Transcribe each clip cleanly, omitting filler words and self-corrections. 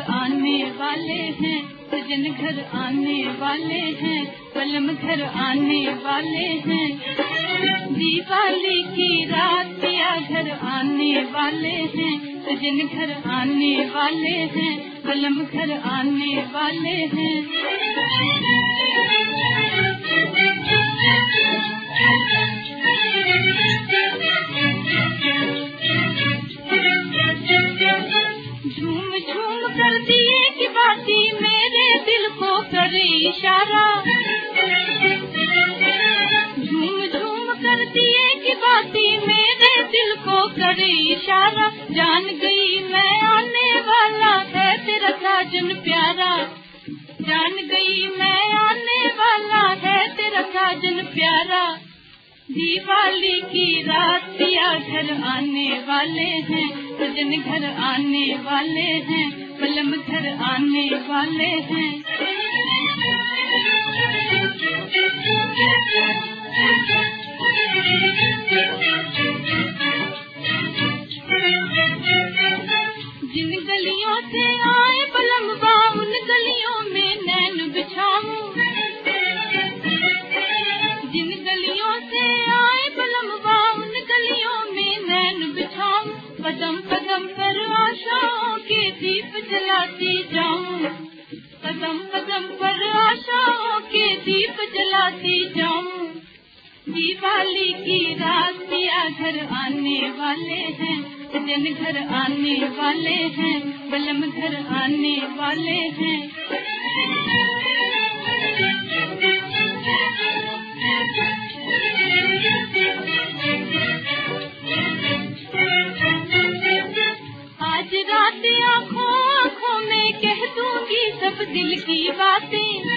आने वाले हैं, सजन घर आने वाले हैं, पलम घर आने वाले हैं। दीवाली की रात पिया घर आने वाले हैं, सजन घर आने वाले हैं, पलम घर आने वाले हैं। झूम झूम कर दिए की बाती मेरे दिल को करे इशारा, झूम झूम कर दिए की बाती मेरे दिल को करे इशारा। जान गई मैं आने वाला है तेरा साजन प्यारा, जान गई मैं आने वाला है तेरा साजन प्यारा। दीवाली की रात पिया घर आने वाले हैं, सजन घर आने वाले हैं, पलम घर आने वाले हैं। जिन गलियों से आए पलम बा उन गलियों में नैन बिछाऊं, जिन गलियों से आए पलम बा उन गलियों में नैन बिछाऊं। कदम कदम पर आशाओं के दीप जलाती जाऊं, कदम कदम पर आशाओं के दीप जलाती जाऊं। दीवाली की रात पिया घर आने वाले हैं, सजन घर आने वाले हैं, पलम घर आने वाले हैं। आज रात आँखों आँखों में कह दूंगी सब दिल की बातें,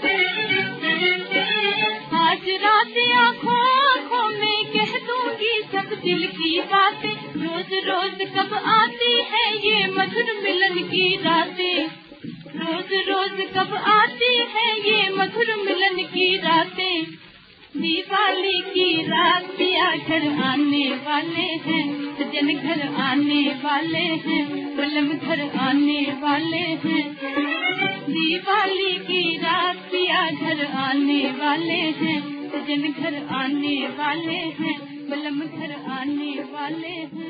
आज रात आँखों आँखों में कह दूंगी सब दिल की बातें। रोज रोज कब आती है ये मधुर मिलन की रातें, रोज रोज कब आती है ये मधुर मिलन की रातें। दीवाली की रात पिया घर आने वाले हैं, सजन घर आने वाले हैं, पलम घर आने वाले हैं। दीवाली की रात पिया घर आने वाले हैं, सजन घर आने वाले हैं, पलम घर आने वाले हैं।